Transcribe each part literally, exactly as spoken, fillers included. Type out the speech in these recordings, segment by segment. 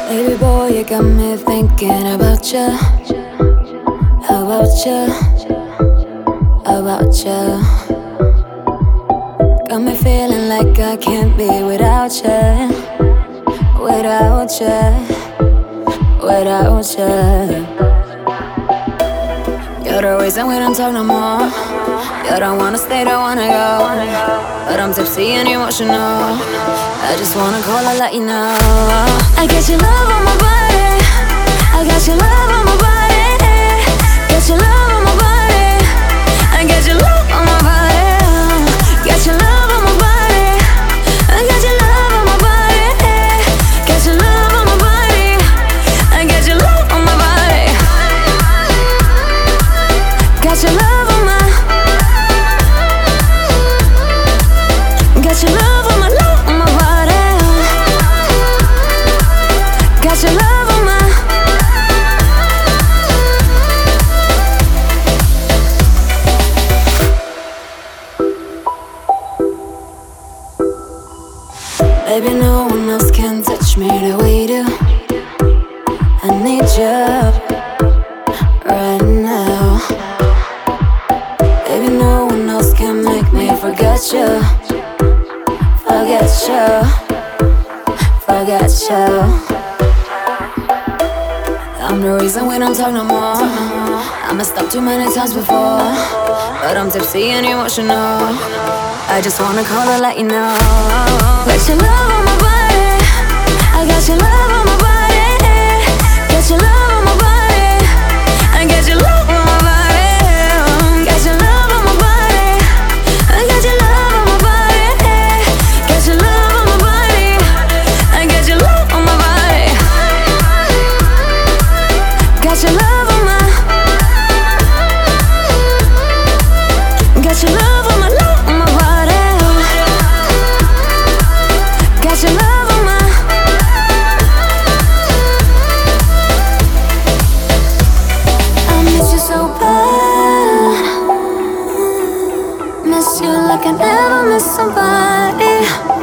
Baby boy, you got me thinking about you, about you, about you. Got me feeling like I can't be without you, without you, without you. You're the reason we don't talk no more. You don't wanna stay, don't wanna go, but I'm tipsy and emotional. I just wanna call and let you know I got your love on my body, I got your love on my body, got your love on my body, I got your love on my body, got your love on my body, I got your love on my body, got your love on my body, I got your love on my body, got your love on my, got your love on my, love on my body, got your love on my. Baby, no one else can touch me the way you do. I need you right now. Baby, no one else can make me forget you, forget you, forget you. I'm the reason we don't talk no more. I messed up too many times before, but I'm tipsy and emotional. I just wanna call and let you know got your love on my body, I got your love on my body, got your love on my body, I got your love on my body, got your love on my body, I got your love on my body, got your love on my body, I got your love on my body, got your love on my, got your love on my, love on my body, got your love on my. I miss you so bad, miss you like I never miss somebody.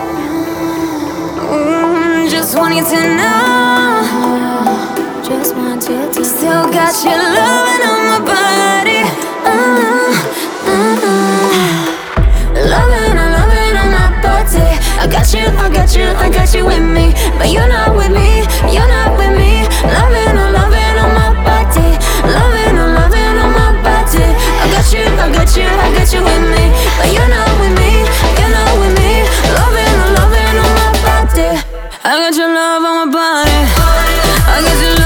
Mm, just want you to know, just want you to still got your loving on my body. Uh, uh, uh. Loving, I'm loving on my body. I got you, I got you, I got you with me, but you're not with me, you're not with me. Loving, I'm loving on my body, loving, I'm loving on my body. I got you, I got you, I got you with me, but you're not with me, you're not with me. Loving, I'm loving on my body. I got your love on my body, I got your